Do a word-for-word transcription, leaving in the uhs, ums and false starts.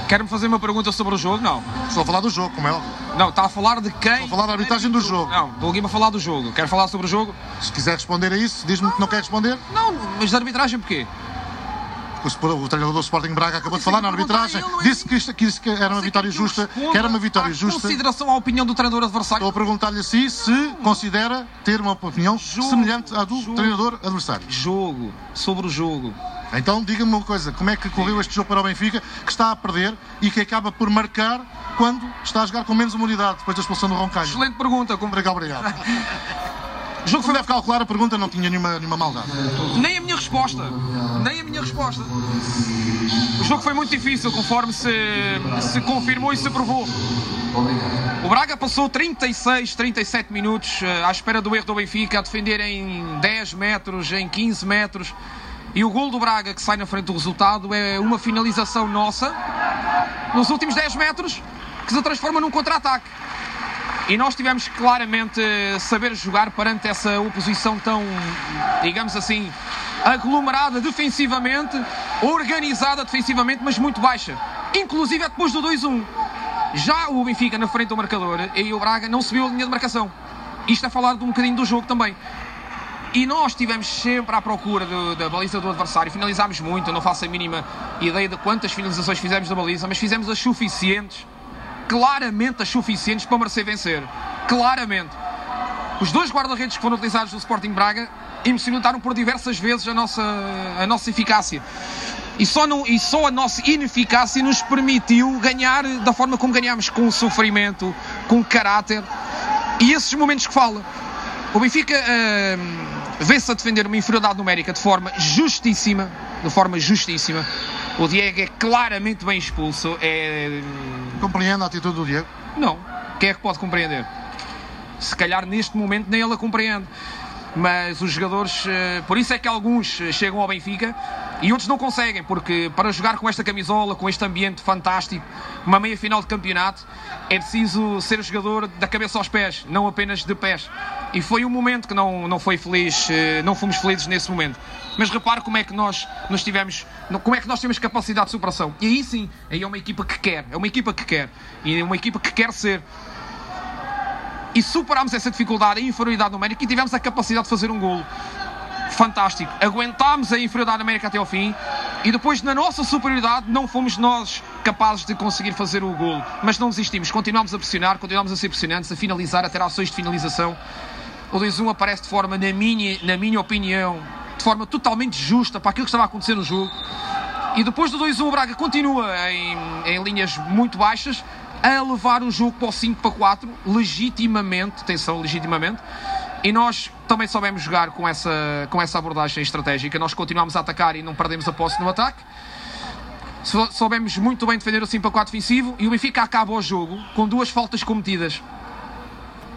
Quer-me fazer uma pergunta sobre o jogo? Não. Estou a falar do jogo, como é óbvio. Não, está a falar de quem? Estou a falar da arbitragem do jogo. Não, estou aqui para falar do jogo. Quer falar sobre o jogo? Se quiser responder a isso, diz-me que não quer responder. Não, mas de arbitragem porquê? O, o treinador do Sporting Braga acabou de falar na arbitragem, disse que, isto, que, isso, que era uma vitória justa, que era uma vitória justa. Consideração à opinião do treinador adversário. Estou a perguntar-lhe assim se considera ter uma opinião jogo, semelhante à do jogo, treinador adversário. Jogo, sobre o jogo. Então diga-me uma coisa, como é que correu este jogo para o Benfica, que está a perder e que acaba por marcar quando está a jogar com menos uma unidade, depois da expulsão do Roncaio? Excelente pergunta. Como... Obrigado, obrigado. O jogo foi... deve calcular, a pergunta não tinha nenhuma, nenhuma maldade. Nem a minha resposta. Nem a minha resposta. O jogo foi muito difícil, conforme se, se confirmou e se provou. O Braga passou trinta e seis, trinta e sete minutos à espera do erro do Benfica, a defender em dez metros, em quinze metros. E o gol do Braga, que sai na frente do resultado, é uma finalização nossa, nos últimos dez metros, que se transforma num contra-ataque. E nós tivemos que claramente saber jogar perante essa oposição tão, digamos assim, aglomerada defensivamente, organizada defensivamente, mas muito baixa. Inclusive é depois do dois a um. Já o Benfica na frente do marcador e o Braga não subiu a linha de marcação. Isto a falar de um bocadinho do jogo também. E nós estivemos sempre à procura do, da baliza do adversário. Finalizámos muito, eu não faço a mínima ideia de quantas finalizações fizemos da baliza, mas fizemos as suficientes. Claramente as suficientes para merecer vencer. Claramente. Os dois guarda-redes que foram utilizados no Sporting Braga impressionaram por diversas vezes a nossa, a nossa eficácia. E só, não, e só a nossa ineficácia nos permitiu ganhar da forma como ganhámos, com sofrimento, com caráter. E esses momentos que fala. O Benfica uh, vê-se a defender uma inferioridade numérica de forma justíssima. De forma justíssima. O Diego é claramente bem expulso. É... Compreende a atitude do Diego? Não. Quem é que pode compreender? Se calhar neste momento nem ele a compreende. Mas os jogadores... Por isso é que alguns chegam ao Benfica e outros não conseguem, porque para jogar com esta camisola, com este ambiente fantástico, uma meia-final de campeonato, é preciso ser jogador da cabeça aos pés, não apenas de pés. E foi um momento que não, não foi feliz, não fomos felizes nesse momento. Mas repare como é que nós nos tivemos, como é que nós temos capacidade de superação. E aí sim, aí é uma equipa que quer, é uma equipa que quer. E é uma equipa que quer ser. E superámos essa dificuldade, a inferioridade numérica, e tivemos a capacidade de fazer um golo. Fantástico. Aguentámos a inferioridade numérica até ao fim e depois, na nossa superioridade, não fomos nós capazes de conseguir fazer o golo. Mas não desistimos. Continuámos a pressionar, continuámos a ser pressionantes, a finalizar, a ter ações de finalização. O dois a um aparece de forma, na minha, na minha opinião, de forma totalmente justa para aquilo que estava a acontecer no jogo. E depois do dois a um, o Braga continua em, em linhas muito baixas, a levar o jogo para o cinco para quatro, legitimamente, atenção, legitimamente, e nós também soubemos jogar com essa, com essa abordagem estratégica. Nós continuámos a atacar e não perdemos a posse no ataque, soubemos muito bem defender o cinco para quatro defensivo, e o Benfica acaba o jogo com duas faltas cometidas.